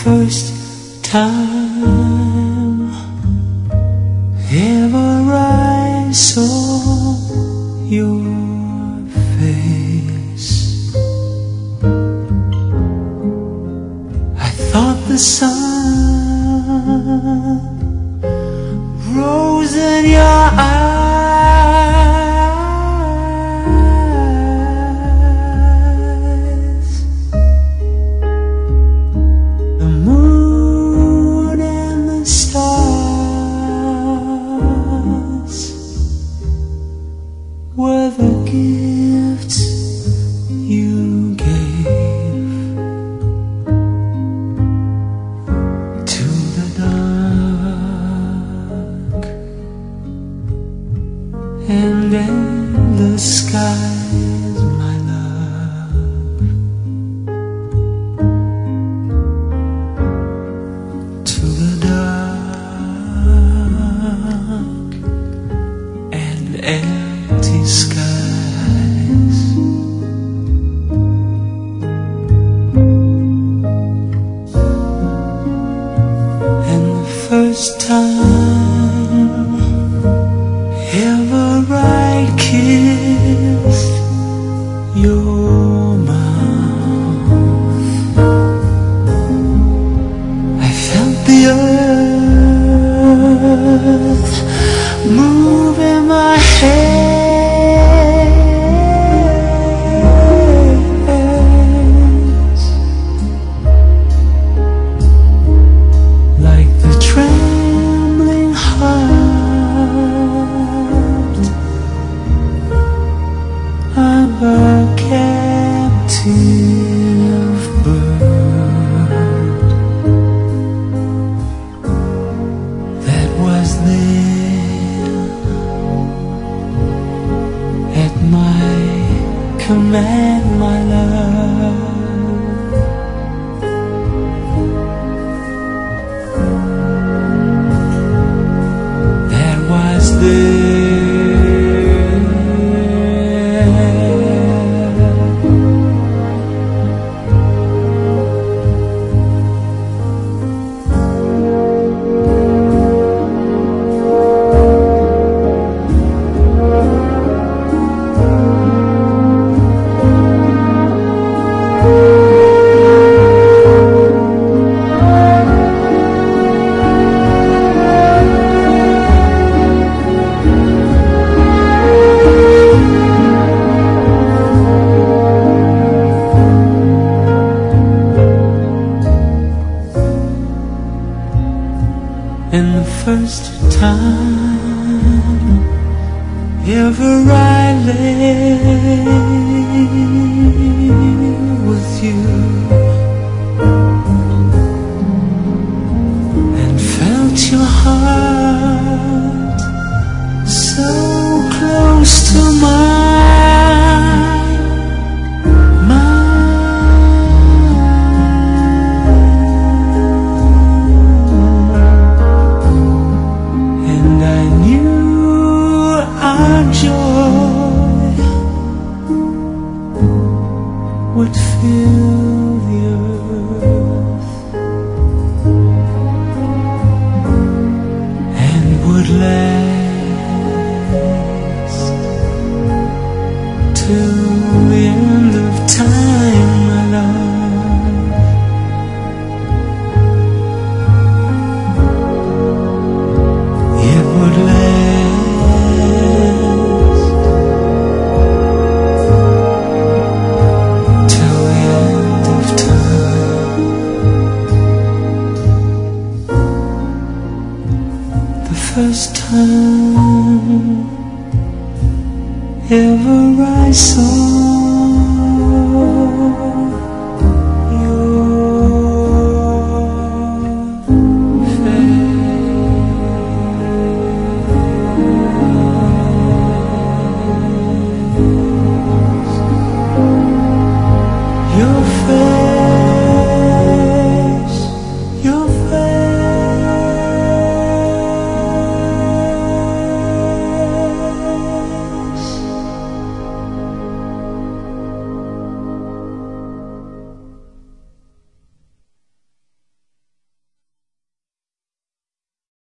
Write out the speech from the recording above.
first time ever I saw your face, I thought the sun rose in your eyes. The moon and the stars were the gifts you gave to the dark and endless skies, my love, to the dark and empty skies. And the first time ever I kissed your mouth, I felt the earth move in my hands, like the trembling heart of a captive bird that was there at my command, my love. That was there. And the first time ever I lay with you,